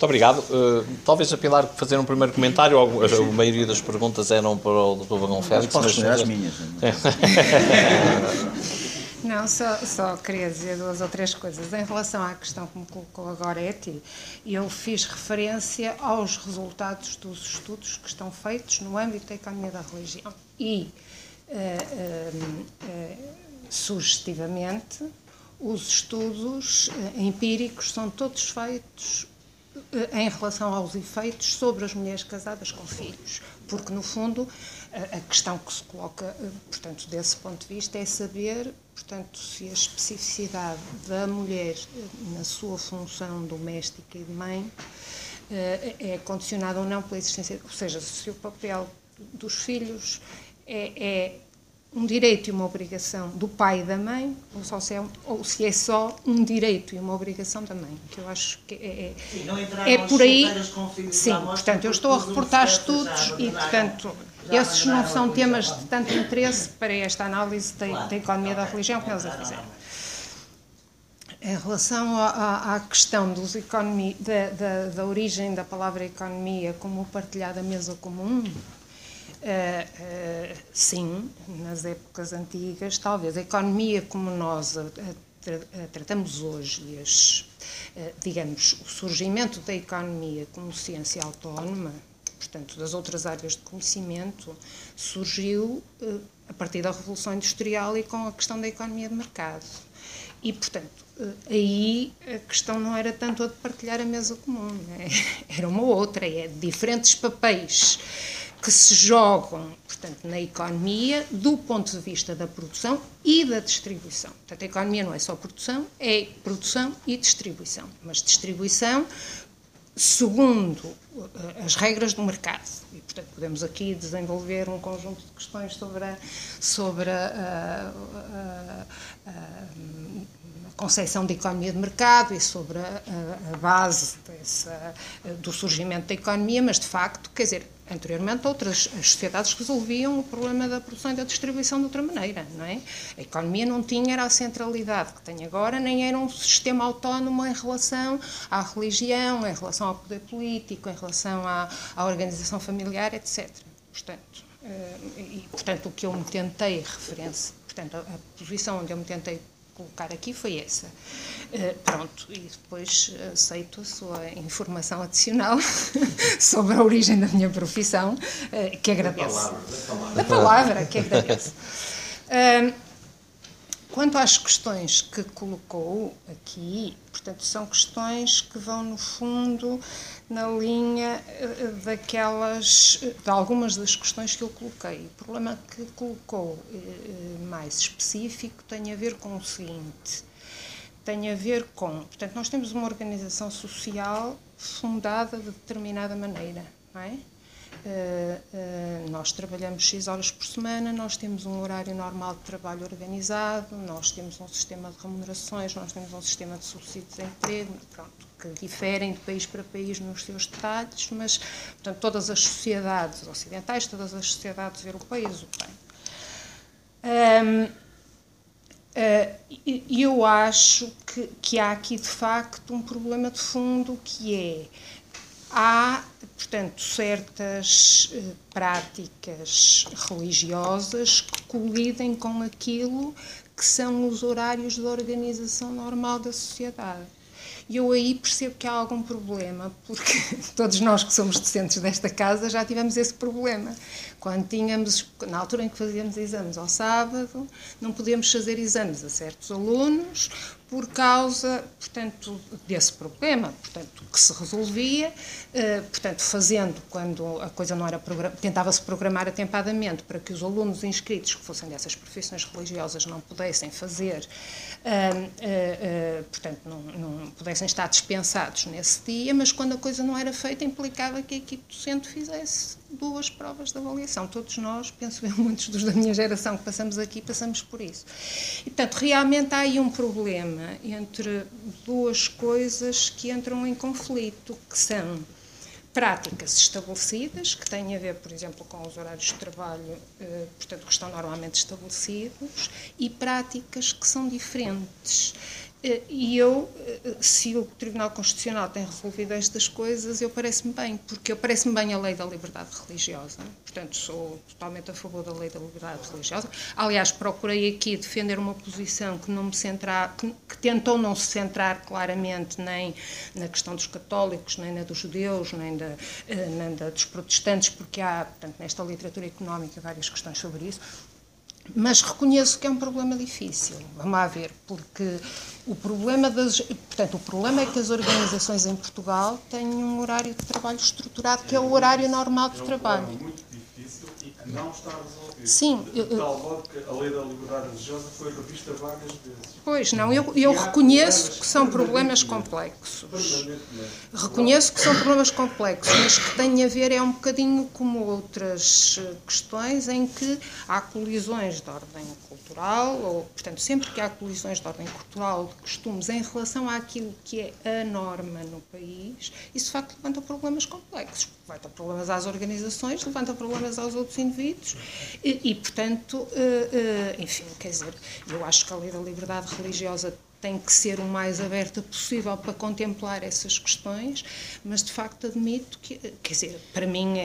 Muito obrigado. Talvez a Pilar fazer um primeiro comentário. A maioria das perguntas eram para o Dr. Vagão Félix. Posso responder às minhas. Não, só queria dizer 2 ou 3 coisas. Em relação à questão que me colocou agora, eu fiz referência aos resultados dos estudos que estão feitos no âmbito da economia da religião. E, sugestivamente, os estudos empíricos são todos feitos em relação aos efeitos sobre as mulheres casadas com filhos, porque, no fundo, a questão que se coloca, portanto, desse ponto de vista, é saber, portanto, se a especificidade da mulher na sua função doméstica e de mãe é condicionada ou não pela existência, ou seja, se o papel dos filhos é um direito e uma obrigação do pai e da mãe, ou se é só um direito e uma obrigação da mãe, que eu acho que é por aí. Sim, portanto, eu estou a reportar estudos e, portanto, esses não são temas de tanto interesse para esta análise da economia da religião que eles a fizeram. Em relação à questão da origem da palavra economia como partilhada mesa comum, sim, nas épocas antigas, talvez a economia como nós a tratamos hoje, digamos, o surgimento da economia como ciência autónoma, portanto, das outras áreas de conhecimento, surgiu a partir da Revolução Industrial e com a questão da economia de mercado. E, portanto, aí a questão não era tanto a de partilhar a mesa comum, né? Era uma outra, é diferentes papéis que se jogam, portanto, na economia do ponto de vista da produção e da distribuição. Portanto, a economia não é só produção, é produção e distribuição. Mas distribuição segundo as regras do mercado. E, portanto, podemos aqui desenvolver um conjunto de questões sobre a concepção de economia de mercado e sobre a base do surgimento da economia, mas, de facto, quer dizer, anteriormente as sociedades resolviam o problema da produção e da distribuição de outra maneira, não é? A economia não tinha a centralidade que tem agora, nem era um sistema autónomo em relação à religião, em relação ao poder político, em relação à organização familiar, etc. Portanto, o que eu me tentei referência, portanto, a posição onde eu me tentei colocar aqui foi essa. Pronto, e depois aceito a sua informação adicional sobre a origem da minha profissão, que agradeço. Da palavra, que agradeço. Quanto às questões que colocou aqui, portanto, são questões que vão, no fundo, na linha de algumas das questões que eu coloquei. O problema que colocou mais específico tem a ver com o seguinte, tem a ver com, portanto, nós temos uma organização social fundada de determinada maneira, não é? Nós trabalhamos 6 horas por semana, nós temos um horário normal de trabalho organizado, nós temos um sistema de remunerações, nós temos um sistema de subsídios de emprego, pronto, que diferem de país para país nos seus detalhes, mas, portanto, todas as sociedades ocidentais, todas as sociedades europeias o têm. E eu acho que há aqui, de facto, um problema de fundo que é há, portanto, certas práticas religiosas que colidem com aquilo que são os horários da organização normal da sociedade. E eu aí percebo que há algum problema, porque todos nós que somos docentes desta casa já tivemos esse problema. Quando tínhamos, na altura em que fazíamos exames ao sábado, não podíamos fazer exames a certos alunos por causa, portanto, desse problema, portanto, que se resolvia, portanto, fazendo, quando a coisa não era tentava-se programar atempadamente para que os alunos inscritos que fossem dessas profissões religiosas não pudessem fazer, portanto, não pudessem estar dispensados nesse dia, mas quando a coisa não era feita implicava que a equipe docente fizesse 2 provas de avaliação. Todos nós, penso eu, muitos dos da minha geração que passamos aqui, passamos por isso. E, portanto, realmente há aí um problema entre 2 coisas que entram em conflito, que são práticas estabelecidas, que têm a ver, por exemplo, com os horários de trabalho, portanto, que estão normalmente estabelecidos, e práticas que são diferentes. E eu, se o Tribunal Constitucional tem resolvido estas coisas, parece-me bem, porque parece-me bem a lei da liberdade religiosa. Portanto, sou totalmente a favor da lei da liberdade religiosa. Aliás, procurei aqui defender uma posição que não me centrar, que tentou não se centrar claramente nem na questão dos católicos, nem na dos judeus, nem da dos protestantes, porque há, portanto, nesta literatura económica várias questões sobre isso. Mas reconheço que é um problema difícil, vamos lá ver, porque o problema é que as organizações em Portugal têm um horário de trabalho estruturado, que é o horário normal de trabalho. É um problema muito difícil e que não está resolvido. Sim. De tal modo que a lei da liberdade religiosa foi revista várias vezes. Pois, não, eu reconheço que são problemas complexos. Reconheço que são problemas complexos, mas que têm a ver um bocadinho como outras questões em que há colisões de ordem cultural, ou, portanto, sempre que há colisões de ordem cultural, de costumes, em relação àquilo que é a norma no país, isso de facto levanta problemas complexos. Levanta problemas às organizações, levanta problemas aos outros indivíduos e portanto, enfim, quer dizer, eu acho que a lei da liberdade religiosa tem que ser o mais aberta possível para contemplar essas questões, mas de facto admito que, quer dizer, para mim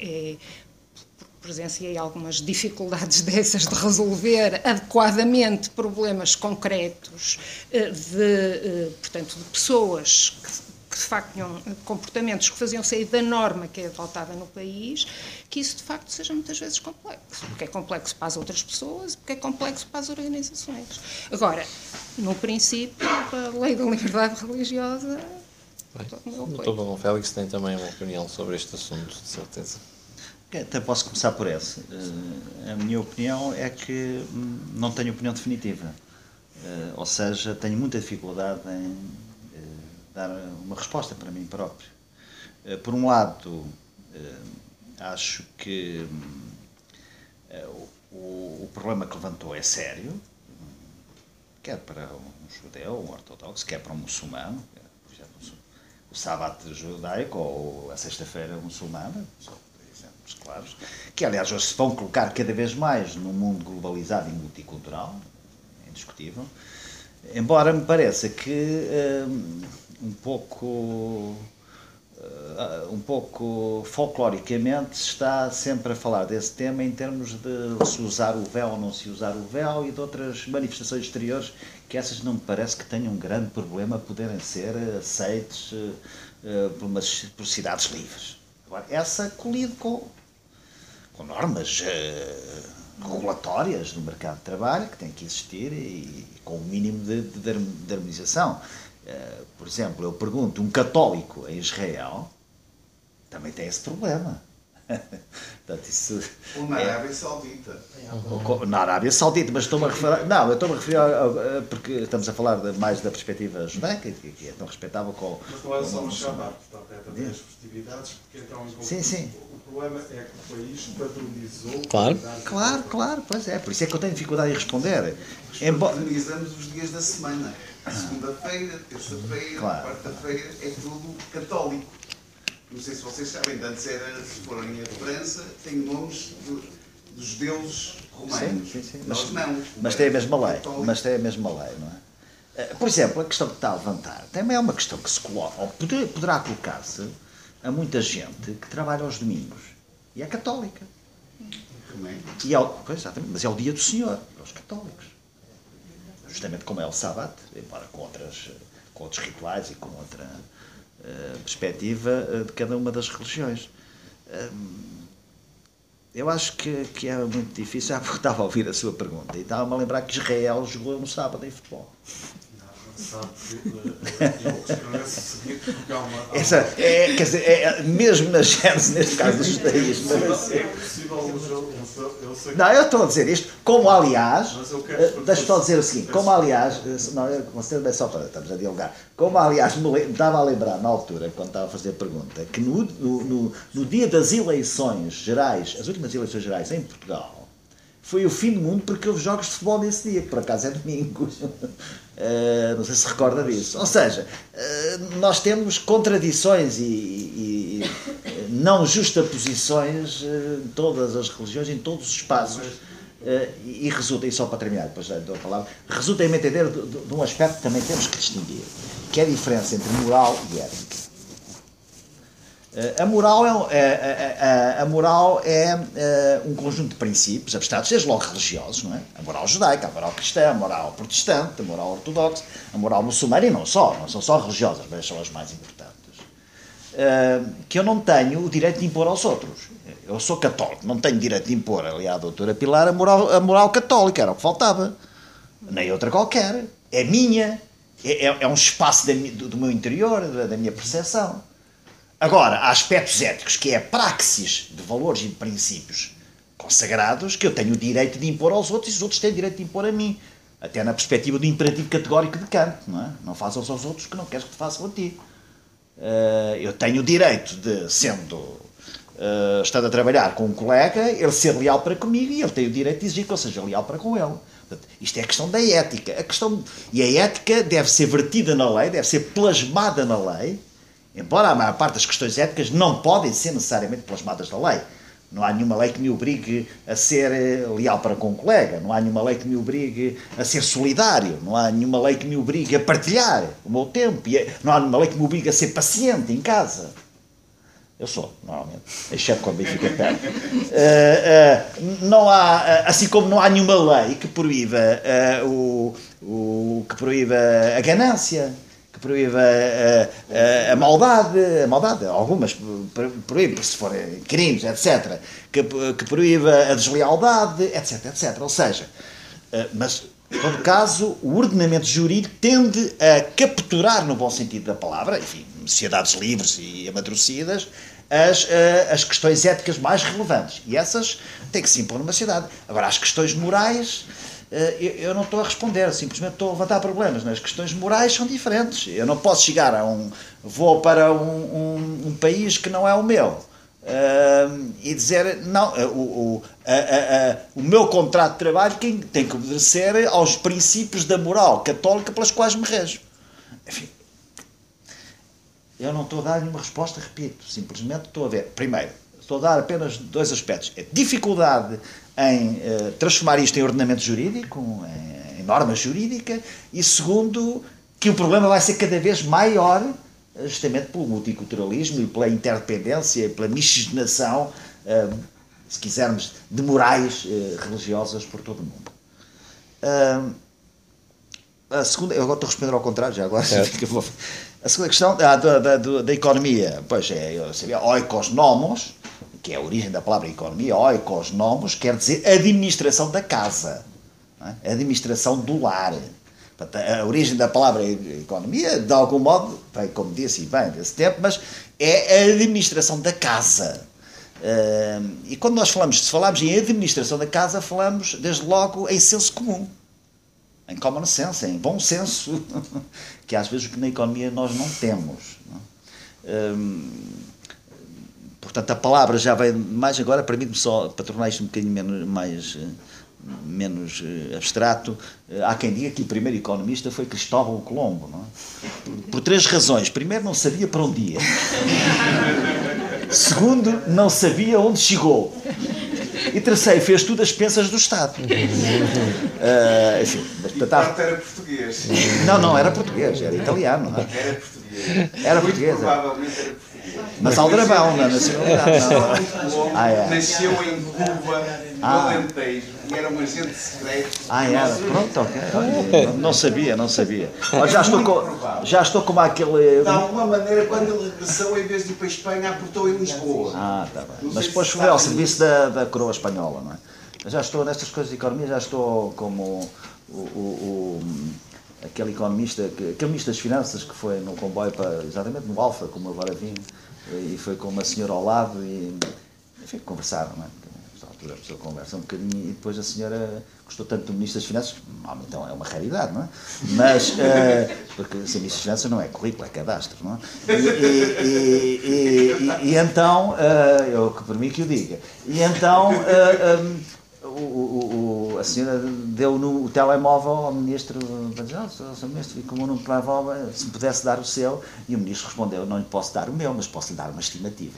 presenciei algumas dificuldades dessas de resolver adequadamente problemas concretos portanto, de pessoas que de facto tinham comportamentos que faziam sair da norma que é adotada no país, que isso de facto seja muitas vezes complexo. Porque é complexo para as outras pessoas, porque é complexo para as organizações. Agora, no princípio, a lei da liberdade religiosa... O Dr. Félix tem também uma opinião sobre este assunto, de certeza. Até posso começar por essa. A minha opinião é que não tenho opinião definitiva. Ou seja, tenho muita dificuldade em dar uma resposta para mim próprio. Por um lado, acho que o problema que levantou é sério, quer para um judeu, um ortodoxo, quer para um muçulmano, por exemplo, o sábado judaico ou a sexta-feira muçulmana, são exemplos claros, que aliás hoje se vão colocar cada vez mais num mundo globalizado e multicultural, é indiscutível, embora me pareça que um pouco folcloricamente se está sempre a falar desse tema em termos de se usar o véu ou não se usar o véu e de outras manifestações exteriores que essas não me parece que tenham um grande problema a poderem ser aceites por cidades livres. Agora, essa colide com normas regulatórias do mercado de trabalho que têm que existir e com um mínimo de harmonização. Por exemplo, eu pergunto, um católico em Israel também tem esse problema. Portanto, isso ou na Arábia Saudita. Na Arábia Saudita, mas estou-me a referir... Não, eu estou-me a referir porque estamos a falar mais da perspectiva judaica, que é tão respeitável com... Mas não é só no Shabbat, portanto, é também as festividades, porque então... Sim. O problema é que o país padronizou... Claro, pois é. Por isso é que eu tenho dificuldade em responder. Padronizamos os dias da semana. Segunda-feira, terça-feira, quarta-feira, é tudo católico. Não sei se vocês sabem, antes se forem a França, tem nomes dos judeus romanos. Sim. Nós não. Mas tem a mesma lei. Não é? Por exemplo, a questão que está a levantar também é uma questão que se coloca, ou poderá colocar-se a muita gente que trabalha aos domingos e é católica. Exatamente, mas é o dia do Senhor, para os católicos. Justamente como é o sábado, embora com outros rituais e com outra perspectiva de cada uma das religiões. Eu acho que é muito difícil. Porque estava a ouvir a sua pergunta e estava-me a lembrar que Israel jogou no sábado em futebol. Sabe que eu escreveço o seguinte, porque há uma... Quer dizer, mesmo na Gênesis, neste caso dos judaísmos. É possível eu sei que... Não, eu estou a dizer isto, como aliás, deixa-me só dizer o seguinte, como aliás, não, só para estamos a dialogar, como aliás me estava a lembrar na altura, quando estava a fazer a pergunta, que no dia das eleições gerais, as últimas eleições gerais em Portugal, foi o fim do mundo porque houve jogos de futebol nesse dia, que por acaso é domingo. Não sei se recorda disso. Ou seja, nós temos contradições e não justaposições em todas as religiões, em todos os espaços e resulta, e só para terminar, depois dou a palavra, resulta em entender de um aspecto que também temos que distinguir, que é a diferença entre moral e ética. A moral é um conjunto de princípios abstratos, desde logo religiosos, não é? A moral judaica, a moral cristã, a moral protestante, a moral ortodoxa, a moral muçulmana, e não são só religiosas, mas são as mais importantes. Que eu não tenho o direito de impor aos outros. Eu sou católico, não tenho direito de impor ali à doutora Pilar a moral católica, era o que faltava. Nem outra qualquer. É minha, é um espaço do meu interior, da minha percepção. Agora, há aspectos éticos, que é a praxis de valores e de princípios consagrados, que eu tenho o direito de impor aos outros e os outros têm o direito de impor a mim. Até na perspectiva do imperativo categórico de Kant, não é? Não faças aos outros que não queres que te façam a ti. Eu tenho o direito de, estando a trabalhar com um colega, ele ser leal para comigo e ele tem o direito de exigir que eu seja leal para com ele. Portanto, isto é a questão da ética. E a ética deve ser vertida na lei, deve ser plasmada na lei, embora a maior parte das questões éticas não podem ser necessariamente plasmadas na lei. Não há nenhuma lei que me obrigue a ser leal para com um colega, não há nenhuma lei que me obrigue a ser solidário, não há nenhuma lei que me obrigue a partilhar o meu tempo, não há nenhuma lei que me obrigue a ser paciente em casa. Eu sou, normalmente, exceto quando bem fica perto. Não há, assim como não há nenhuma lei que proíba que proíba a ganância, que proíba a maldade, algumas proíbe, se forem crimes, etc., que proíba a deslealdade, etc. Ou seja, mas, em todo caso, o ordenamento jurídico tende a capturar, no bom sentido da palavra, enfim, sociedades livres e amadurecidas, as questões éticas mais relevantes. E essas têm que se impor numa sociedade. Agora, as questões morais, eu não estou a responder, simplesmente estou a levantar problemas. As questões morais são diferentes. Eu não posso chegar vou para um país que não é o meu e dizer, não, o meu contrato de trabalho tem que obedecer aos princípios da moral católica pelas quais me rejo. Enfim, eu não estou a dar nenhuma resposta, repito, simplesmente estou a ver. Primeiro, estou a dar apenas dois aspectos. A dificuldade em transformar isto em ordenamento jurídico, em norma jurídica, e segundo, que o problema vai ser cada vez maior, justamente pelo multiculturalismo e pela interdependência, pela miscigenação, se quisermos, de morais religiosas por todo o mundo. A segunda, eu agora estou a responder ao contrário, já agora. A segunda questão da economia, pois eu sabia, oikos nomos, que é a origem da palavra economia, oikos nomos, quer dizer administração da casa, não é? Administração do lar. Portanto, a origem da palavra economia, de algum modo, bem, como disse, bem, desse tempo, mas é a administração da casa. E quando nós falamos em administração da casa, falamos, desde logo, em senso comum. Em common sense, em bom senso, que às vezes na economia nós não temos. Não? Portanto, a palavra já vem mais agora, permite-me só, para tornar isto um bocadinho menos abstrato, há quem diga que o primeiro economista foi Cristóvão Colombo, não é? Por três razões. Primeiro, não sabia para onde ia. Segundo, não sabia onde chegou. E terceiro, fez tudo às expensas do Estado. Enfim, mas portanto era português. Não era português, era italiano. Não é? Era português. Era português. Provavelmente era português. Mas aldrabão, na nacionalidade. Nasceu em Cuba, no Alentejo, e era um agente secreto. Era. Pronto, ok. Não sabia. Já estou como aquele... De alguma maneira, quando ele regressou, em vez de ir para a Espanha, aportou em Lisboa. Tá bem. Mas depois foi ao serviço da coroa espanhola, não é? Já estou nestas coisas de economia, já estou como aquele economista, aquele ministro das Finanças que foi no comboio exatamente no Alfa, como agora vim, e foi com uma senhora ao lado e, enfim, conversaram, não é? Nesta altura a pessoa conversa um bocadinho e depois a senhora gostou tanto do ministro das Finanças, então é uma raridade, não é? Mas, porque ser ministro das Finanças não é currículo, é cadastro, não é? E então, eu que por mim que o diga, e então a senhora deu no telemóvel ao ministro, Sr. Ministro, ficou no telemóvel, se me pudesse dar o seu, e o ministro respondeu, não lhe posso dar o meu, mas posso lhe dar uma estimativa.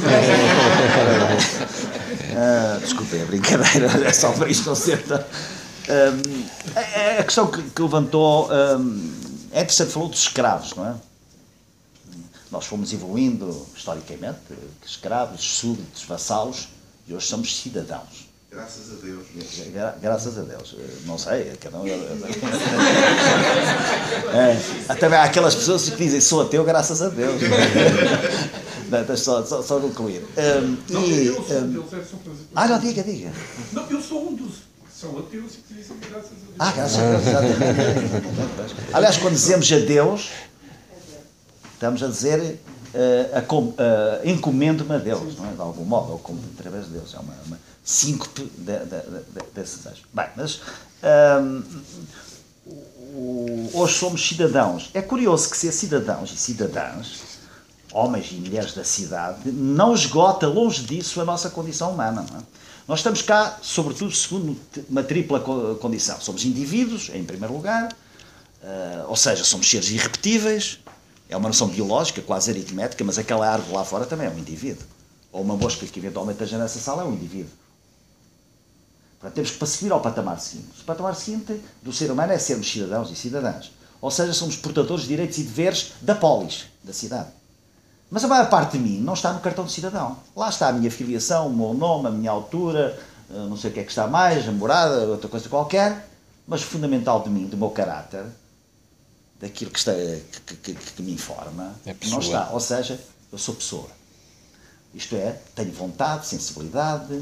Desculpem a brincadeira, é só para isto conserta. A questão que levantou é interessante, falou dos escravos, não é? Nós fomos evoluindo historicamente, escravos, súditos, vassalos, e hoje somos cidadãos. Graças a Deus. Graças a Deus. Não sei, cada um... Também há aquelas pessoas que dizem, sou ateu graças a Deus. Só concluir. Não, eu sou um deles, é só para... Não, diga. Não, eu sou um dos... São ateus e que dizem graças a Deus. Graças a Deus, exatamente. Aliás, quando dizemos a Deus, estamos a dizer encomendo-me a Deus, não é? De algum modo, ou como através de Deus. É uma síncope desses desejos. Bem, mas hoje somos cidadãos. É curioso que ser cidadãos e cidadãs, homens e mulheres da cidade, não esgota longe disso a nossa condição humana, não é? Nós estamos cá, sobretudo, segundo uma tripla condição. Somos indivíduos, em primeiro lugar, ou seja, somos seres irrepetíveis, é uma noção biológica, quase aritmética, mas aquela árvore lá fora também é um indivíduo. Ou uma mosca que eventualmente esteja nessa sala é um indivíduo. Portanto, temos que seguir ao patamar seguinte. O patamar seguinte do ser humano é sermos cidadãos e cidadãs. Ou seja, somos portadores de direitos e deveres da polis, da cidade. Mas a maior parte de mim não está no cartão de cidadão. Lá está a minha filiação, o meu nome, a minha altura, não sei o que é que está mais, a morada, outra coisa qualquer, mas o fundamental de mim, do meu caráter, daquilo que me informa, não está. Ou seja, eu sou pessoa. Isto é, tenho vontade, sensibilidade,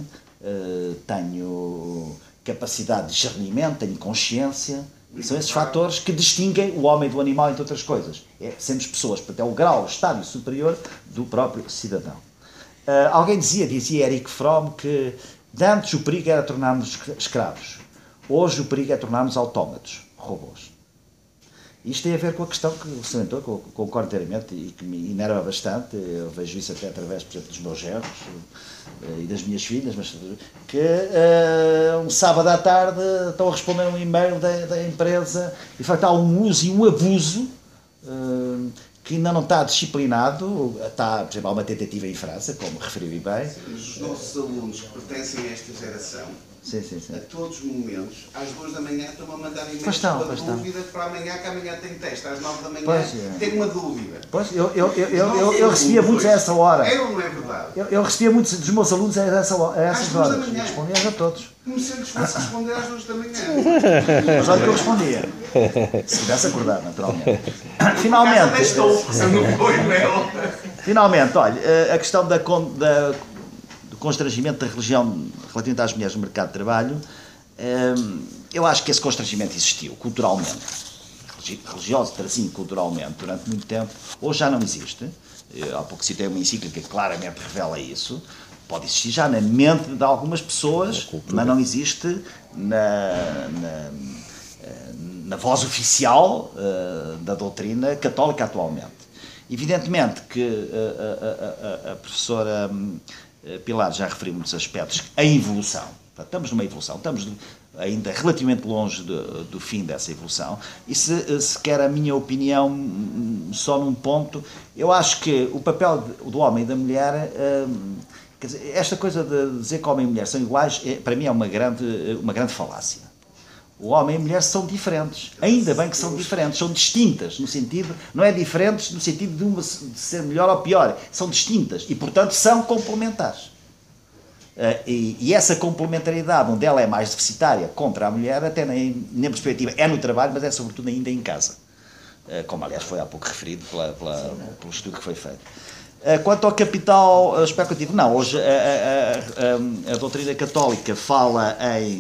tenho capacidade de discernimento, tenho consciência. E são esses fatores que distinguem o homem do animal, entre outras coisas. Sermos pessoas, portanto, é o grau, o estádio superior do próprio cidadão. Alguém dizia Erich Fromm, que antes o perigo era tornarmos escravos. Hoje o perigo é tornarmos autómatos, robôs. Isto tem a ver com a questão que o salientou, que eu concordo inteiramente e que me enerva bastante. Eu vejo isso até através, por exemplo, dos meus genros e das minhas filhas, mas que um sábado à tarde estão a responder um e-mail da empresa e, de facto, há um uso e um abuso que ainda não está disciplinado. Está, por exemplo, há uma tentativa em França, como referiu bem. Os nossos alunos que pertencem a esta geração, sim. a todos os momentos, às 2 da manhã estão a mandar e-mails com dúvida para amanhã, que amanhã tem teste, às 9 da manhã tenho uma dúvida. Pois, eu recebia muitos a essa hora. É ou não é verdade? Eu recebia muitos dos meus alunos a essas horas. Respondia a todos. Como se eu lhes fosse responder às 2 da manhã. Mas olha que eu respondia. Se tivesse acordado, naturalmente. Finalmente, olha, a questão do constrangimento da religião relativamente às mulheres no mercado de trabalho, eu acho que esse constrangimento existiu culturalmente, religioso, assim, culturalmente, durante muito tempo. Hoje já não existe. Há pouco citei uma encíclica que claramente revela isso. Pode existir já na mente de algumas pessoas, mas não existe na voz oficial da doutrina católica atualmente. Evidentemente que a professora Pilar já referiu muitos aspectos. A evolução. Estamos numa evolução, estamos ainda relativamente longe do fim dessa evolução. E se quer a minha opinião só num ponto, eu acho que o papel do homem e da mulher... Quer dizer, esta coisa de dizer que homem e mulher são iguais, para mim é uma grande falácia. O homem e a mulher são diferentes. Ainda bem que são diferentes, são distintas, no sentido, não é diferentes no sentido de uma de ser melhor ou pior, são distintas e, portanto, são complementares. E essa complementaridade, onde ela é mais deficitária contra a mulher, até na perspectiva, é no trabalho, mas é sobretudo ainda em casa. Como, aliás, foi há pouco referido pelo estudo que foi feito. Quanto ao capital especulativo, não, hoje a doutrina católica fala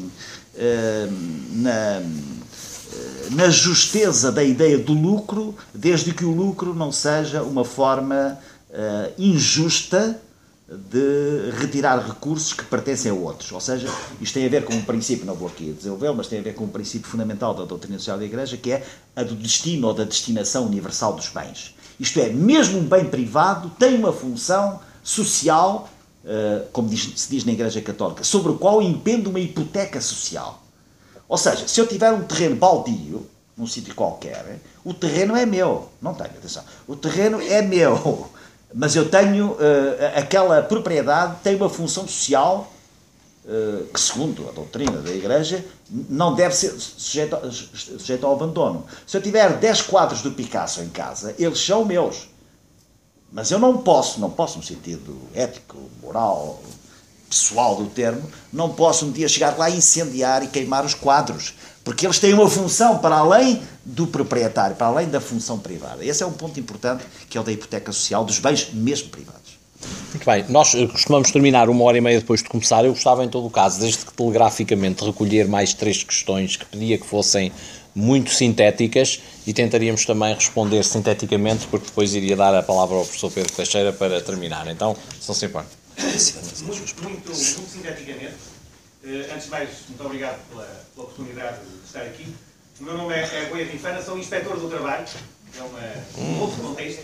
na justeza da ideia do lucro, desde que o lucro não seja uma forma injusta de retirar recursos que pertencem a outros. Ou seja, isto tem a ver com um princípio, não vou aqui desenvolvê-lo, mas tem a ver com um princípio fundamental da doutrina social da Igreja, que é a do destino ou da destinação universal dos bens. Isto é, mesmo um bem privado tem uma função social, como se diz na Igreja Católica, sobre o qual impende uma hipoteca social. Ou seja, se eu tiver um terreno baldio, num sítio qualquer, o terreno é meu. Não tenho, atenção. O terreno é meu. Mas eu tenho, aquela propriedade tem uma função social que, segundo a doutrina da Igreja, não deve ser sujeita ao abandono. Se eu tiver 10 quadros do Picasso em casa, eles são meus. Mas eu não posso no sentido ético, moral, pessoal do termo, não posso um dia chegar lá e incendiar e queimar os quadros. Porque eles têm uma função para além do proprietário, para além da função privada. Esse é um ponto importante, que é o da hipoteca social, dos bens mesmo privados. Muito bem, nós costumamos terminar 1h30 depois de começar. Eu gostava, em todo o caso, desde que telegraficamente, recolher mais 3 questões que pedia que fossem muito sintéticas e tentaríamos também responder sinteticamente, porque depois iria dar a palavra ao professor Pedro Teixeira para terminar. Então, se não se importa. Muito sinteticamente. Antes de mais, muito obrigado pela oportunidade de estar aqui. O meu nome é Goia Rifana, sou inspetor do trabalho, é um outro contexto.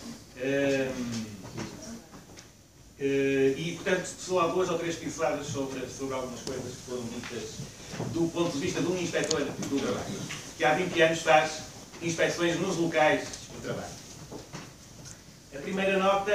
E, portanto, só há 2 ou 3 pinceladas sobre algumas coisas que foram ditas do ponto de vista de um inspetor do trabalho, que há 20 anos faz inspeções nos locais de trabalho. A primeira nota,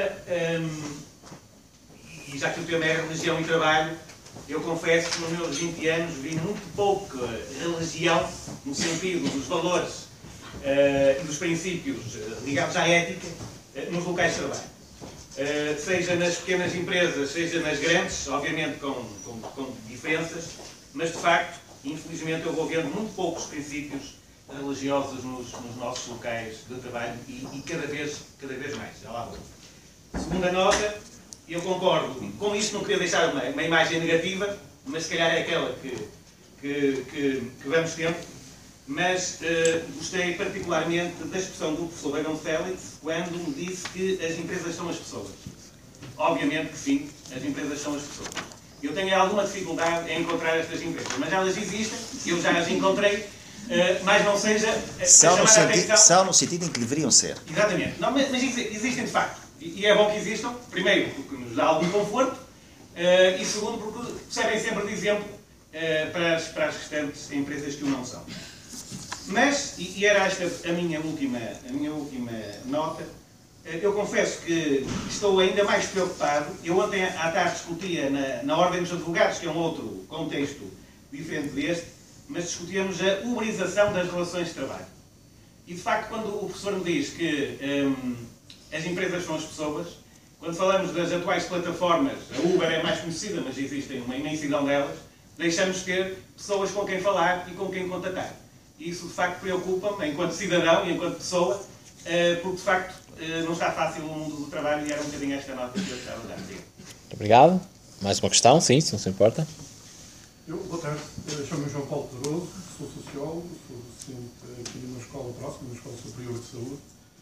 e já que o tema é religião e trabalho, eu confesso que nos meus 20 anos vi muito pouca religião, no sentido dos valores e dos princípios ligados à ética, nos locais de trabalho. Seja nas pequenas empresas, seja nas grandes, obviamente com diferenças, mas de facto, infelizmente, eu vou vendo muito poucos princípios religiosos nos nossos locais de trabalho e cada vez mais. Já lá vou. Segunda nota, eu concordo com isto, não queria deixar uma imagem negativa, mas se calhar é aquela que vamos tendo, mas gostei particularmente da expressão do professor Egon Félix quando me disse que as empresas são as pessoas. Obviamente que sim, as empresas são as pessoas. Eu tenho alguma dificuldade em encontrar estas empresas, mas elas existem, eu já as encontrei, mas não seja para chamar a atenção. São no sentido em que deveriam ser. Exatamente. Não, mas existem de facto. E é bom que existam, primeiro, porque nos dá algum conforto, e segundo, porque servem sempre de exemplo para as restantes empresas que o não são. Mas, e era esta a minha última nota, eu confesso que estou ainda mais preocupado. Eu ontem à tarde discutia na Ordem dos Advogados, que é um outro contexto diferente deste, mas discutíamos a uberização das relações de trabalho. E de facto, quando o professor me diz que as empresas são as pessoas, quando falamos das atuais plataformas, a Uber é mais conhecida, mas existem uma imensidão delas, deixamos de ter pessoas com quem falar e com quem contatar. E isso de facto preocupa-me, enquanto cidadão e enquanto pessoa, porque de facto não está fácil o mundo do trabalho e era um bocadinho esta nota que eu estava a dar. Muito obrigado. Mais uma questão, sim, se não se importa. Boa tarde, chamo-me João Paulo Pedroso, sou sociólogo, sou docente aqui numa escola próxima, numa escola superior de saúde.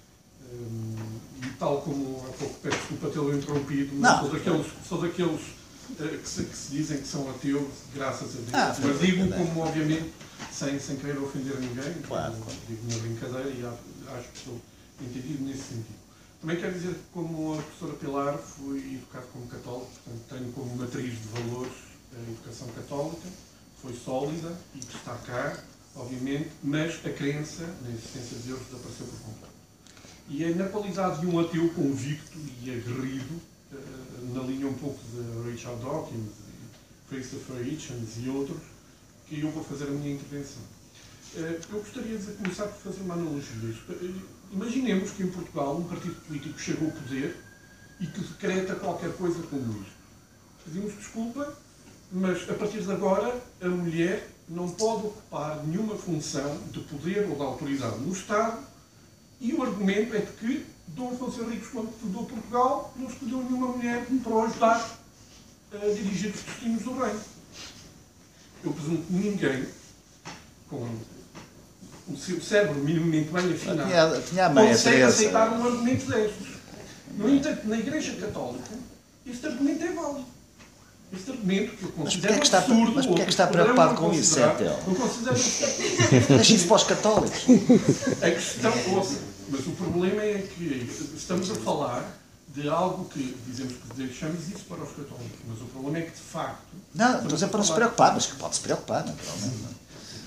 E tal como há pouco peço desculpa tê-lo interrompido, mas sou daqueles que se dizem que são ateus, graças a Deus. Mas digo como, obviamente, sem querer ofender ninguém, claro. Digo na brincadeira e acho que estou entendido nesse sentido. Também quero dizer que, como a professora Pilar, fui educado como católico, portanto tenho como matriz de valores a educação católica, foi sólida e que está cá, obviamente, mas a crença na existência de Deus desapareceu por completo. E é na qualidade de um ateu convicto e aguerrido, na linha um pouco de Richard Dawkins, Christopher Hitchens e outros, que eu vou fazer a minha intervenção. Eu gostaria de começar por fazer uma analogia. Imaginemos que em Portugal um partido político chegou ao poder e que decreta qualquer coisa como isto. Pedimos desculpa, mas a partir de agora a mulher não pode ocupar nenhuma função de poder ou de autoridade no Estado, e o argumento é de que Dom Afonso Henriques, quando fundou Portugal, não escolheu nenhuma mulher para o ajudar a dirigir os destinos do reino. Eu presumo que ninguém com o seu cérebro minimamente bem afinado consegue aceitar um argumento destes. No entanto, na Igreja Católica, este argumento é válido. Este argumento que eu considero absurdo... Mas porquê é que está preocupado com isso, Sétel? Eu considero... Deixa isso para os católicos. A questão... Mas o problema é que estamos a falar de algo que dizemos que deixamos isso para os católicos, mas o problema é que, de facto... Não, estou a dizer para não se preocupar, mas que pode se preocupar, naturalmente.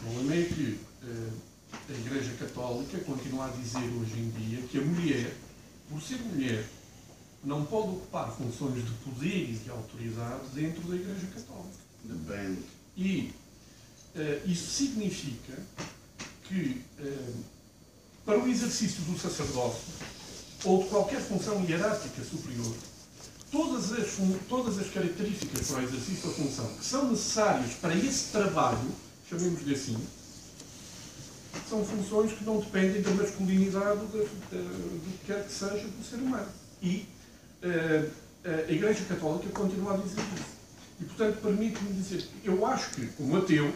problema é que a Igreja Católica continua a dizer hoje em dia que a mulher, por ser mulher, não pode ocupar funções de poder e de autoridade dentro da Igreja Católica. Depende. E isso significa que, para o exercício do sacerdócio ou de qualquer função hierárquica superior, todas as características para o exercício da função que são necessárias para esse trabalho, chamemos-lhe assim, são funções que não dependem da masculinidade do que quer que seja do ser humano. E a Igreja Católica continua a dizer isso. E, portanto, permite-me dizer que eu acho que, como ateu,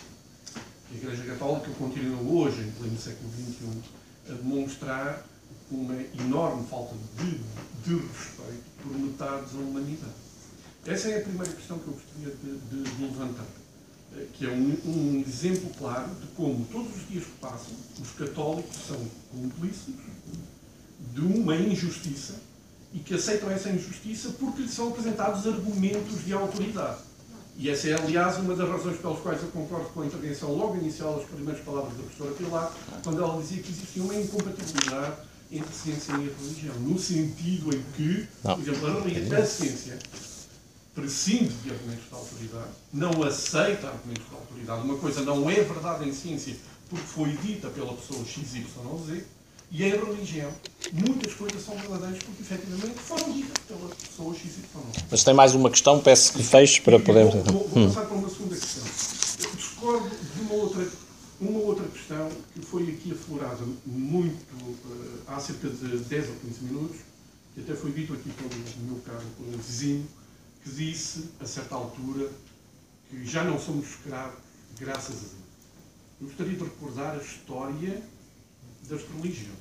a Igreja Católica continua hoje, em pleno século XXI, a demonstrar uma enorme falta de respeito por metade da humanidade. Essa é a primeira questão que eu gostaria de levantar, que é um exemplo claro de como, todos os dias que passam, os católicos são cúmplices de uma injustiça e que aceitam essa injustiça porque lhes são apresentados argumentos de autoridade. E essa é, aliás, uma das razões pelas quais eu concordo com a intervenção logo inicial, as primeiras palavras da professora Pilar, quando ela dizia que existia uma incompatibilidade entre ciência e religião, no sentido em que, por exemplo, a ciência prescinde de argumentos de autoridade, não aceita argumentos de autoridade. Uma coisa não é verdade em ciência porque foi dita pela pessoa X, Y ou Z, e em religião, muitas coisas são verdadeiras porque, efetivamente, foram ditas pela pessoa X, Y ou Z. Mas tem mais uma questão, peço que feche para podermos... Vou passar para uma segunda questão. Eu discordo de uma outra questão que foi aqui aflorada muito há cerca de 10 ou 15 minutos, que até foi dito aqui pelo meu caro vizinho, que disse, a certa altura, que já não somos escravos, graças a Deus. Eu gostaria de recordar a história das religiões.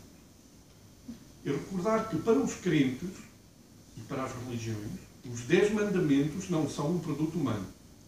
Eu recordar que para os crentes e para as religiões, os 10 mandamentos não são um produto humano.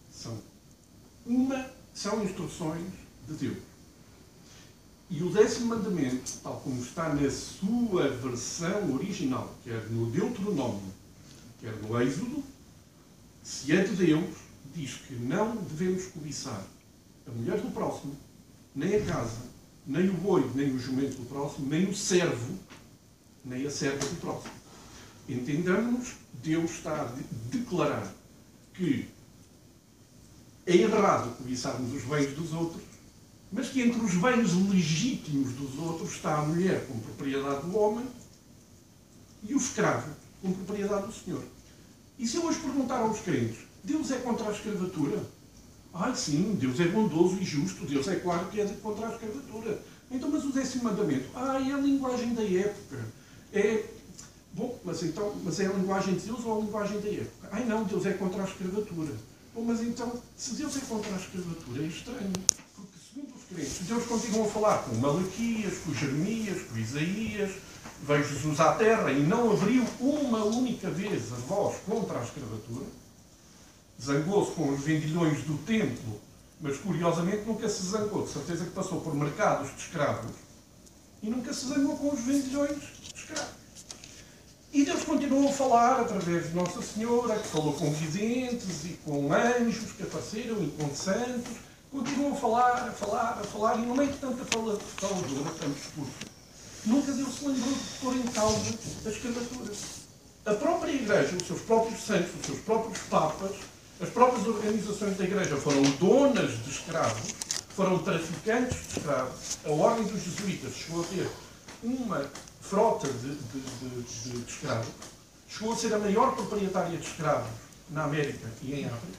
São instruções de Deus. E o 10º mandamento, tal como está na sua versão original, quer no Deuteronômio, quer no Êxodo, se é de Deus, diz que não devemos cobiçar a mulher do próximo, nem a casa, nem o boi, nem o jumento do próximo, nem o servo, nem a serva do próximo. Entendamos, Deus está a declarar que é errado cobiçarmos os bens dos outros, mas que entre os bens legítimos dos outros está a mulher como propriedade do homem e o escravo como propriedade do Senhor. E se eu hoje perguntar aos crentes, Deus é contra a escravatura? Ai sim, Deus é bondoso e justo, Deus é claro que é contra a escravatura. Então, mas o 10º mandamento? É a linguagem da época. Bom, mas é a linguagem de Deus ou a linguagem da época? Ai não, Deus é contra a escravatura. Bom, mas então, se Deus é contra a escravatura, é estranho. Porque, segundo os crentes, Deus continua a falar com Malaquias, com Jeremias, com Isaías, veio Jesus à terra e não abriu uma única vez a voz contra a escravatura. Zangou-se com os vendilhões do templo, mas curiosamente nunca se zangou. De certeza que passou por mercados de escravos e nunca se zangou com os vendilhões de escravos. E Deus continuou a falar através de Nossa Senhora, que falou com videntes e com anjos que apareceram e com santos. Continuou a falar, e no meio de tanta faladora, tanto discurso, nunca Deus se lembrou de pôr em causa a escravatura. A própria Igreja, os seus próprios santos, os seus próprios papas, as próprias organizações da Igreja foram donas de escravos, foram traficantes de escravos. A Ordem dos Jesuítas chegou a ter uma frota de escravos, chegou a ser a maior proprietária de escravos na América e em África.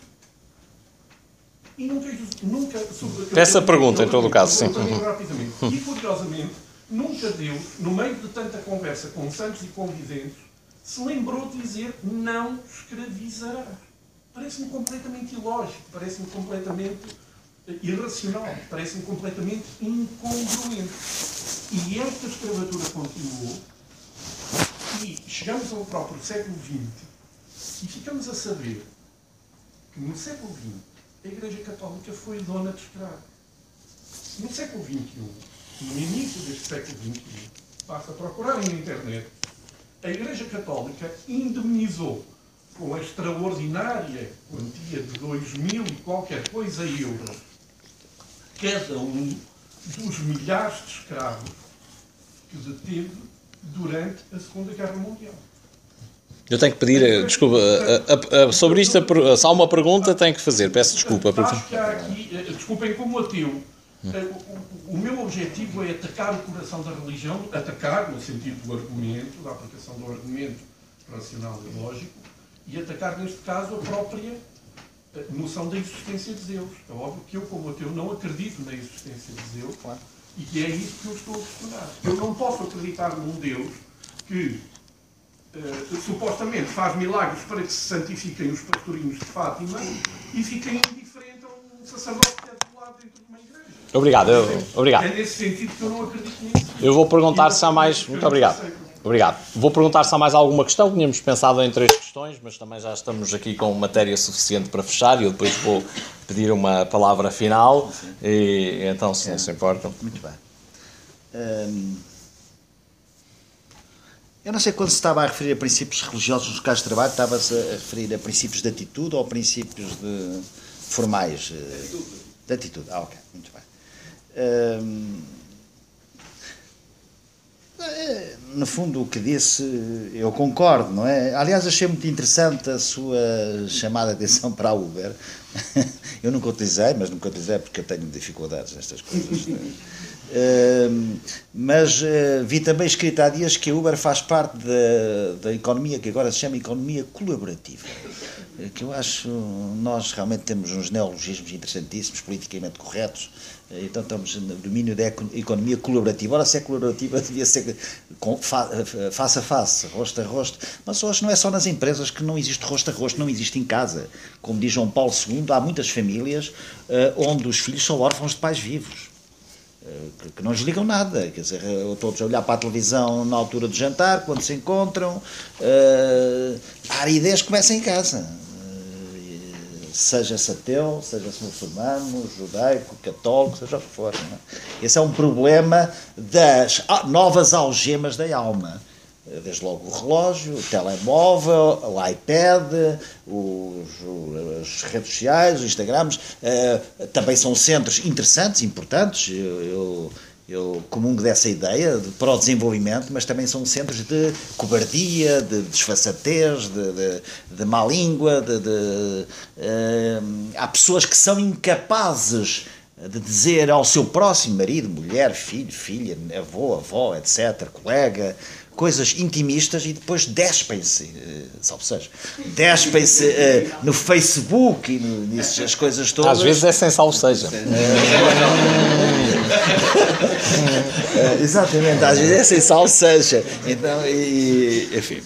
E nunca essa pergunta, em todo o caso, sim. Rapidamente. E, curiosamente, nunca Deus, no meio de tanta conversa com santos e com videntes, se lembrou de dizer não escravizarás. Parece-me completamente ilógico, parece-me completamente irracional, parece-me completamente incongruente. E esta escravatura continuou e chegamos ao próprio século XX e ficamos a saber que no século XX a Igreja Católica foi dona de escravos. No século XXI, no início deste século XXI, basta procurarem na internet, a Igreja Católica indemnizou com a extraordinária quantia de 2.000 e qualquer coisa euros cada um dos milhares de escravos que deteve durante a Segunda Guerra Mundial. Eu tenho que pedir, desculpa, sobre isto, se há uma pergunta, tenho que fazer, peço desculpa. Acho que há aqui, desculpem, como ateu, o meu objetivo é atacar o coração da religião, atacar no sentido do argumento, da aplicação do argumento racional e lógico, e atacar, neste caso, a própria noção da existência de Deus. É óbvio que eu, como ateu, não acredito na existência de Deus, claro, e é isso que eu estou a questionar. Eu não posso acreditar num Deus que supostamente faz milagres para que se santifiquem os pastorinhos de Fátima e fiquem indiferente a um sacerdote que é do lado dentro de uma igreja. Obrigado, obrigado. É nesse sentido que eu não acredito nisso. Eu vou perguntar se há mais... Muito obrigado. Obrigado. Vou perguntar se há mais alguma questão. Tínhamos pensado em 3 questões, mas também já estamos aqui com matéria suficiente para fechar e eu depois vou pedir uma palavra final. E então, se não se importam. Muito bem. Eu não sei quando se estava a referir a princípios religiosos nos locais de trabalho, estava-se a referir a princípios de atitude ou princípios formais? De atitude. Ok, muito bem. No fundo, o que disse, eu concordo, não é? Aliás, achei muito interessante a sua chamada de atenção para a Uber. Eu nunca utilizei, porque eu tenho dificuldades nestas coisas. Mas vi também escrito há dias que a Uber faz parte da economia que agora se chama economia colaborativa, que eu acho, nós realmente temos uns neologismos interessantíssimos, politicamente corretos, então estamos no domínio da economia colaborativa. Ora, se é colaborativa devia ser face a face, rosto a rosto, mas hoje não é só nas empresas que não existe rosto a rosto, não existe em casa. Como diz João Paulo II, há muitas famílias onde os filhos são órfãos de pais vivos, que não desligam nada, quer dizer, todos a olhar para a televisão na altura do jantar, quando se encontram, a aridez começa em casa, seja-se ateu, seja-se muçulmano, judaico, católico, seja o que for, não é? Esse é um problema das novas algemas da alma. Desde logo o relógio, o telemóvel, o iPad, as redes sociais, os Instagrams, também são centros interessantes, importantes, eu comungo dessa ideia para o desenvolvimento, mas também são centros de cobardia, de desfaçatez, de má língua, há pessoas que são incapazes de dizer ao seu próximo marido, mulher, filho, filha, avô, avó, etc., colega, coisas intimistas e depois despem-se, no Facebook e nessas coisas todas. Às vezes é sem salvo seja. Exatamente, às vezes é sem salvo seja. Então, enfim.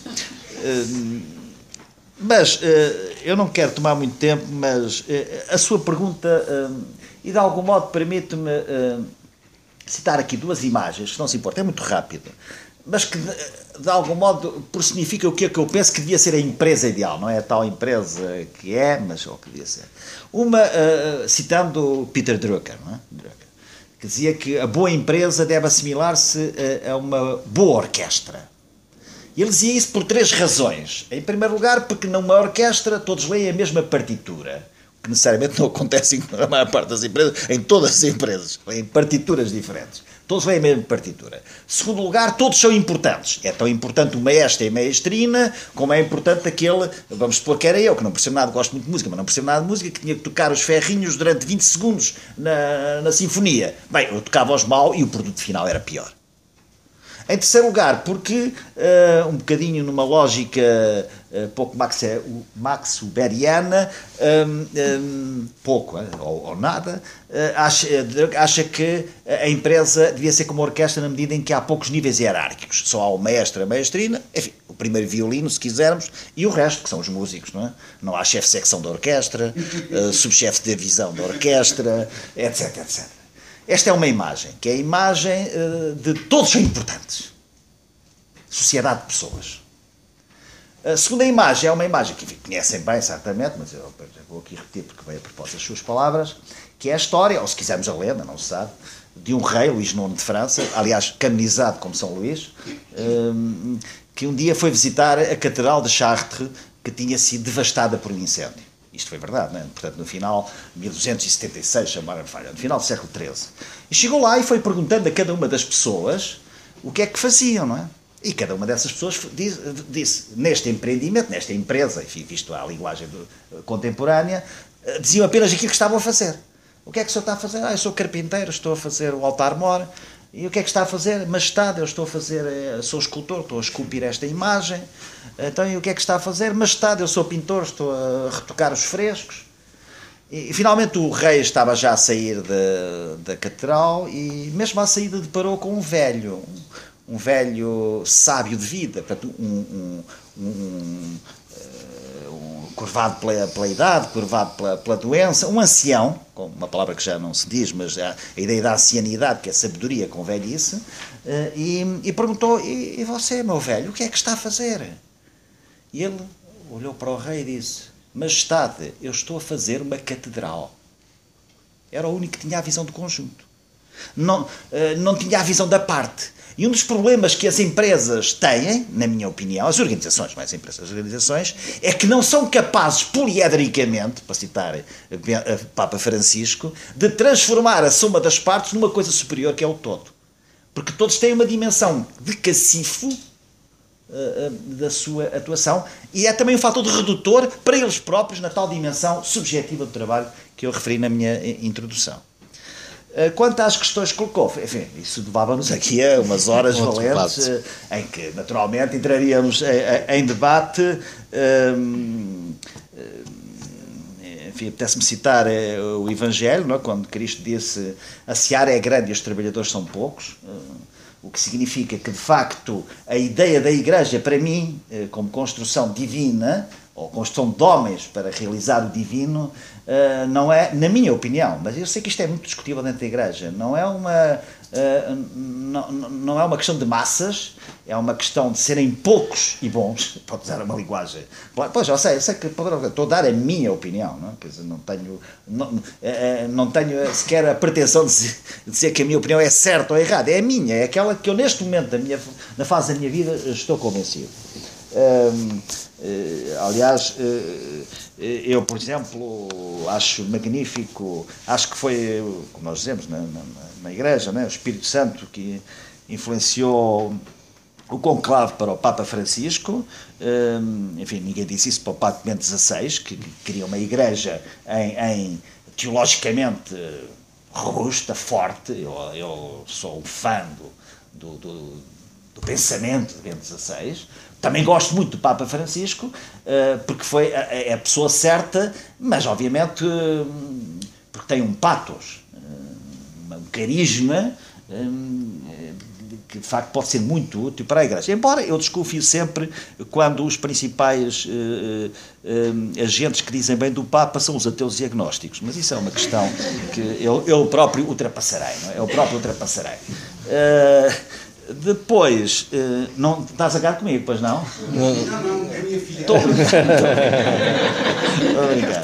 Mas eu não quero tomar muito tempo, mas a sua pergunta, e de algum modo permite-me citar aqui 2 imagens, se não se importa, é muito rápido, mas que de algum modo personifica o que é que eu penso que devia ser a empresa ideal, não é a tal empresa que é, mas o que devia ser. Uma, citando Peter Drucker, não é? Que dizia que a boa empresa deve assimilar-se a uma boa orquestra. E ele dizia isso por 3 razões. Em primeiro lugar, porque numa orquestra todos leem a mesma partitura, que necessariamente não acontece na maior parte das empresas, em todas as empresas, leem partituras diferentes. Todos leem a mesma partitura. Segundo lugar, todos são importantes. É tão importante o maestro e a maestrina, como é importante aquele, vamos supor que era eu, que não percebo nada, gosto muito de música, mas não percebo nada de música, que tinha que tocar os ferrinhos durante 20 segundos na sinfonia. Bem, eu tocava-os mal e o produto final era pior. Em terceiro lugar, porque, um bocadinho numa lógica pouco maxwelliana, pouco ou nada, acha que a empresa devia ser como uma orquestra na medida em que há poucos níveis hierárquicos. Só há o maestro, a maestrina, enfim, o primeiro violino, se quisermos, e o resto, que são os músicos, não é? Não há chefe de secção da orquestra, subchefe de divisão da orquestra, etc, etc. Esta é uma imagem, que é a imagem de todos são importantes. Sociedade de pessoas. A segunda imagem é uma imagem que conhecem bem, certamente, mas eu vou aqui repetir porque veio a propósito das suas palavras, que é a história, ou se quisermos a lenda, não se sabe, de um rei, Luís IX de França, aliás, canonizado como São Luís, que um dia foi visitar a Catedral de Chartres, que tinha sido devastada por um incêndio. Isto foi verdade, não é? Portanto, no final, 1276, chamaram falha, no final do século XIII. E chegou lá e foi perguntando a cada uma das pessoas o que é que faziam, não é? E cada uma dessas pessoas disse neste empreendimento, nesta empresa, enfim, visto a linguagem contemporânea, diziam apenas aquilo que estavam a fazer. O que é que o senhor está a fazer? Eu sou carpinteiro, estou a fazer o altar-mor. E o que é que está a fazer? Majestade, eu estou a fazer, sou escultor, estou a esculpir esta imagem. Então, e o que é que está a fazer? Majestade, eu sou pintor, estou a retocar os frescos. E finalmente o rei estava já a sair da catedral e mesmo à saída deparou com um velho sábio de vida, portanto, curvado pela idade, curvado pela doença, um ancião, com uma palavra que já não se diz, mas a ideia da ancianidade, que é sabedoria com velhice, e perguntou, e você, meu velho, o que é que está a fazer? E ele olhou para o rei e disse, majestade, eu estou a fazer uma catedral. Era o único que tinha a visão do conjunto. Não tinha a visão da parte. E um dos problemas que as empresas têm, na minha opinião, as organizações, mais empresas, as organizações, é que não são capazes, poliedricamente, para citar Papa Francisco, de transformar a soma das partes numa coisa superior que é o todo. Porque todos têm uma dimensão de cacifo da sua atuação e é também um fator de redutor para eles próprios na tal dimensão subjetiva do trabalho que eu referi na minha introdução. Quanto às questões que colocou, enfim, isso levava-nos aqui a umas horas valentes, em que naturalmente entraríamos em debate. Enfim, apetece-me citar o Evangelho, não é? Quando Cristo disse a seara é grande e os trabalhadores são poucos, o que significa que de facto a ideia da Igreja para mim, como construção divina, ou construção de homens para realizar o divino, não é, na minha opinião, mas eu sei que isto é muito discutível dentro da Igreja, não é uma questão de massas, é uma questão de serem poucos e bons, pode usar uma linguagem. Pois, eu sei que estou a dar a minha opinião, não é? Quer dizer, não tenho sequer a pretensão de dizer que a minha opinião é certa ou errada, é a minha, é aquela que eu neste momento, na fase da minha vida, estou convencido. Aliás, eu, por exemplo, acho magnífico, acho que foi, como nós dizemos na Igreja, né, o Espírito Santo que influenciou o conclave para o Papa Francisco, enfim, ninguém disse isso para o Papa Bento XVI, que queria uma Igreja teologicamente robusta, forte. Eu sou um fã do pensamento de Bento XVI. Também gosto muito do Papa Francisco, porque foi a pessoa certa, mas obviamente porque tem um pathos, um carisma, que de facto pode ser muito útil para a Igreja. Embora eu desconfio sempre quando os principais agentes que dizem bem do Papa são os ateus e agnósticos, mas isso é uma questão que eu próprio ultrapassarei, não é? Eu próprio ultrapassarei. Depois, não estás a ganhar comigo, pois não? Não, é a minha filha. Estou obrigado.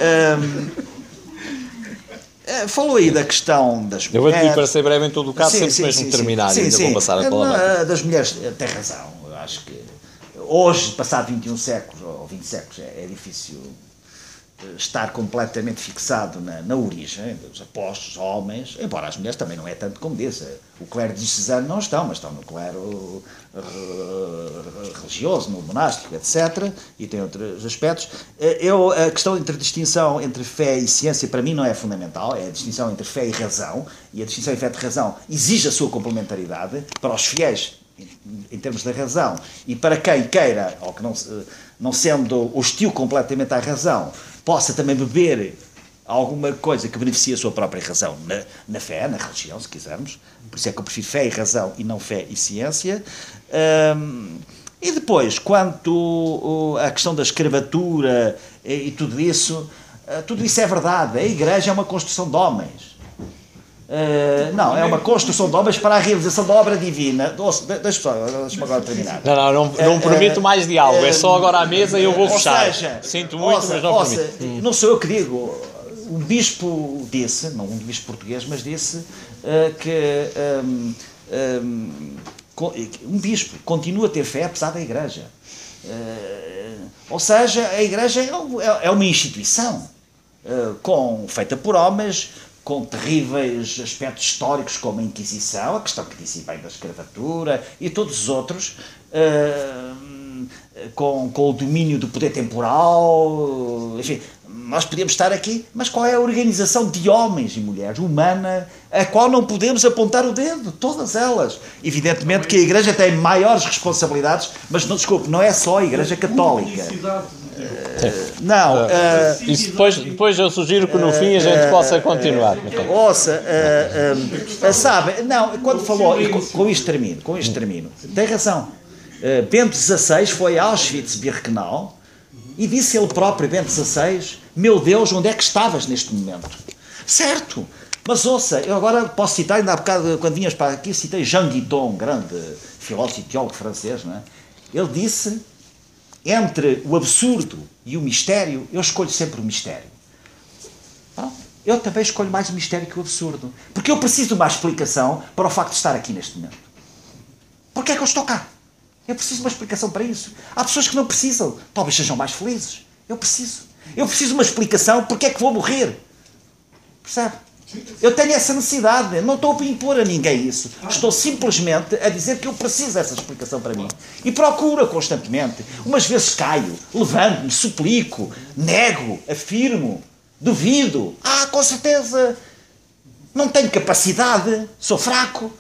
Falou aí da questão das mulheres. Eu vou pedir para ser breve em todo o caso, sempre mesmo terminar, e ainda vou passar a palavra. Das mulheres, tem razão. Eu acho que hoje, passado 21 séculos, ou 20 séculos, é difícil estar completamente fixado na origem dos apóstolos, homens, embora as mulheres também não é tanto como disse. O clero diocesano não estão, mas estão no clero religioso, no monástico, etc. E tem outros aspectos. A questão entre a distinção entre fé e ciência, para mim, não é fundamental. É a distinção entre fé e razão. E a distinção entre fé e razão exige a sua complementaridade. Para os fiéis, em termos da razão, e para quem queira, ou que não sendo hostil completamente à razão, possa também beber alguma coisa que beneficie a sua própria razão na fé, na religião, se quisermos. Por isso é que eu prefiro fé e razão e não fé e ciência. E depois, quanto à questão da escravatura e tudo isso é verdade. A Igreja é uma construção de homens. Não, é uma construção de homens para a realização da obra divina. Deixa-me agora terminar. Não permito mais diálogo, é só agora à mesa e eu vou fechar. Seja, sinto muito, mas não permito. Não sou eu que digo. Um bispo disse, não um bispo português, mas disse que um bispo continua a ter fé apesar da Igreja. Ou seja, a Igreja é uma instituição feita por homens, com terríveis aspectos históricos como a Inquisição, a questão que disse bem da escravatura e todos os outros, com o domínio do poder temporal, enfim, nós podemos estar aqui, mas qual é a organização de homens e mulheres humana a qual não podemos apontar o dedo? Todas elas. Evidentemente que a Igreja tem maiores responsabilidades, mas não, desculpe, não é só a Igreja Católica. Não. Isso depois eu sugiro que no fim a gente possa continuar. Ouça, sabe, não, quando falou, e com isto termino, tem razão. Bento XVI foi a Auschwitz-Birkenau e disse ele próprio, Bento XVI, meu Deus, onde é que estavas neste momento? Certo, mas ouça, eu agora posso citar, ainda há bocado, quando vinhas para aqui, citei Jean Guiton, um grande filósofo e teólogo francês, não é? Ele disse, entre o absurdo e o mistério, eu escolho sempre o mistério. Bom, eu também escolho mais o mistério que o absurdo, porque eu preciso de uma explicação para o facto de estar aqui neste momento. Porquê é que eu estou cá? Eu preciso de uma explicação para isso. Há pessoas que não precisam. Talvez sejam mais felizes. Eu preciso de uma explicação porque é que vou morrer. Percebe? Eu tenho essa necessidade. Não estou a impor a ninguém isso. Estou simplesmente a dizer que eu preciso dessa explicação para mim. E procuro constantemente. Umas vezes caio, levanto-me, suplico, nego, afirmo, duvido. Com certeza. Não tenho capacidade. Sou fraco.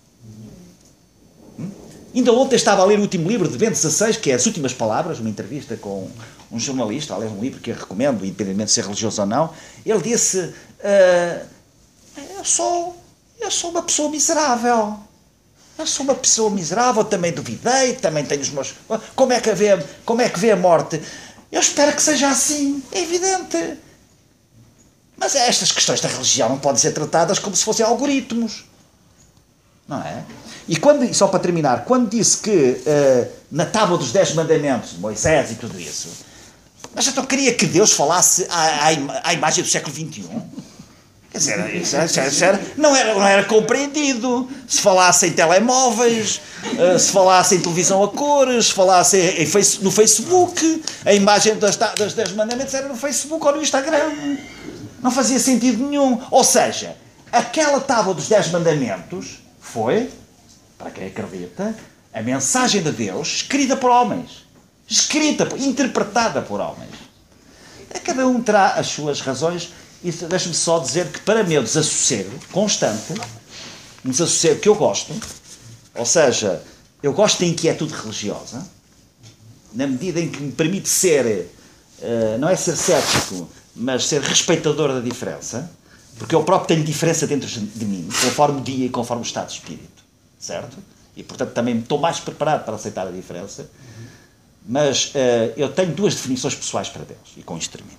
Ainda ontem estava a ler o último livro de Bento XVI, que é As Últimas Palavras, uma entrevista com um jornalista, aliás, um livro que eu recomendo, independentemente de ser religioso ou não. Ele disse, eu sou uma pessoa miserável. Eu sou uma pessoa miserável, também duvidei, também tenho os meus... Como é que vê a morte? Eu espero que seja assim, é evidente. Mas estas questões da religião não podem ser tratadas como se fossem algoritmos. Não é? E só para terminar, quando disse que na tábua dos 10 mandamentos de Moisés e tudo isso, mas então queria que Deus falasse à imagem do século XXI. Quer dizer, não era compreendido. Se falasse em telemóveis, se falasse em televisão a cores, se falasse no Facebook, a imagem dos 10 mandamentos era no Facebook ou no Instagram. Não fazia sentido nenhum. Ou seja, aquela tábua dos 10 mandamentos foi, para quem acredita, a mensagem de Deus escrita por homens. Interpretada por homens. Cada um terá as suas razões e deixa-me só dizer que para mim o desassossego constante, um desassossego que eu gosto, ou seja, eu gosto da inquietude religiosa, na medida em que me permite ser, não é ser cético, mas ser respeitador da diferença, porque eu próprio tenho diferença dentro de mim, conforme o dia e conforme o estado de espírito, certo? E, portanto, também estou mais preparado para aceitar a diferença, mas eu tenho duas definições pessoais para Deus, e com isto termino.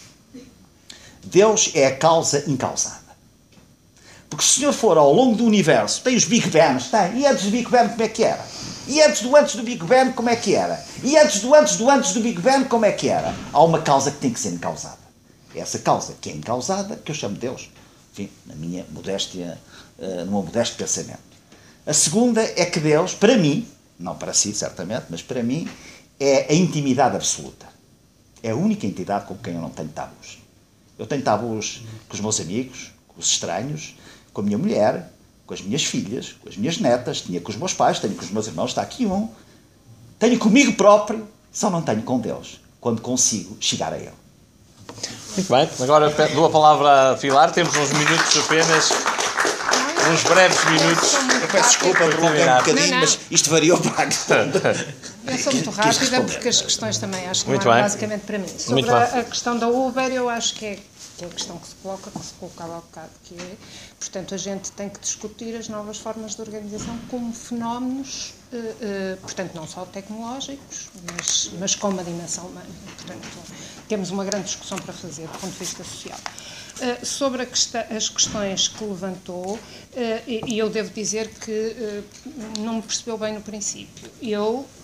Deus é a causa incausada. Porque se o Senhor for ao longo do universo, tem os Big Bangs, tem, e antes do Big Bang como é que era? E antes do Big Bang como é que era? E antes do Big Bang como é que era? Há uma causa que tem que ser incausada. Essa causa que é incausada, que eu chamo de Deus, enfim, na minha modéstia, no meu modesto pensamento. A segunda é que Deus, para mim, não para si certamente, mas para mim, é a intimidade absoluta. É a única entidade com quem eu não tenho tabus. Eu tenho tabus com os meus amigos, com os estranhos, com a minha mulher, com as minhas filhas, com as minhas netas, tinha com os meus pais, tenho com os meus irmãos, está aqui um. Tenho comigo próprio, só não tenho com Deus, quando consigo chegar a Ele. Muito bem, agora dou a palavra a Pilar, temos uns minutos apenas, uns breves minutos. Eu peço desculpa por terminar um bocadinho, mas isto variou para a questão. Eu sou muito rápida porque as questões também acho que não é basicamente para mim. Sobre a questão da Uber, eu acho que é a questão que se colocava há bocado, que é, portanto, a gente tem que discutir as novas formas de organização como fenómenos, portanto, não só tecnológicos, mas com uma dimensão humana. Portanto, temos uma grande discussão para fazer do ponto de vista social. Sobre as questões que levantou, e eu devo dizer que não me percebeu bem no princípio. Eu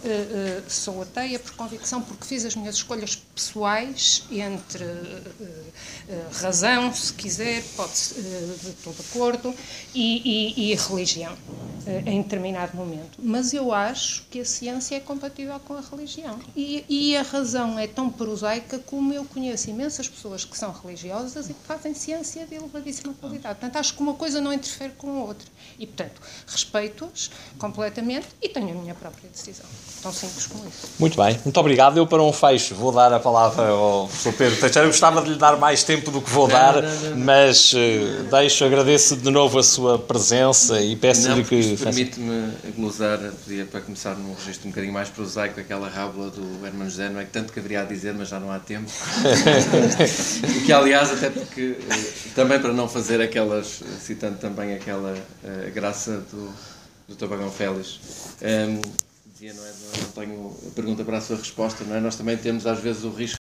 sou ateia por convicção, porque fiz as minhas escolhas pessoais entre razão, se quiser, estou de acordo, e religião, em determinado momento. Mas eu acho que a ciência é compatível com a religião. E a razão é tão prosaica como eu conheço imensas pessoas que são religiosas e que fazem ciência de elevadíssima qualidade. Portanto, acho que uma coisa não interfere com a outra. E, portanto, respeito-as completamente e tenho a minha própria decisão. Tão simples como isso. Muito bem, muito obrigado. Eu, para um fecho, vou dar a palavra ao Sr. Pedro Teixeira. Eu gostava de lhe dar mais tempo do que vou dar, mas agradeço de novo a sua presença e peço-lhe que... Permite-me glosar, podia, para começar num registro um bocadinho mais prosaico, aquela rábula do Hermano José, não é que tanto que haveria a dizer, mas já não há tempo. O que, aliás, até porque, também para não fazer aquelas, citando também aquela graça do Tabagão Félix, dizia, não é? Não tenho pergunta para a sua resposta, não é? Nós também temos às vezes o risco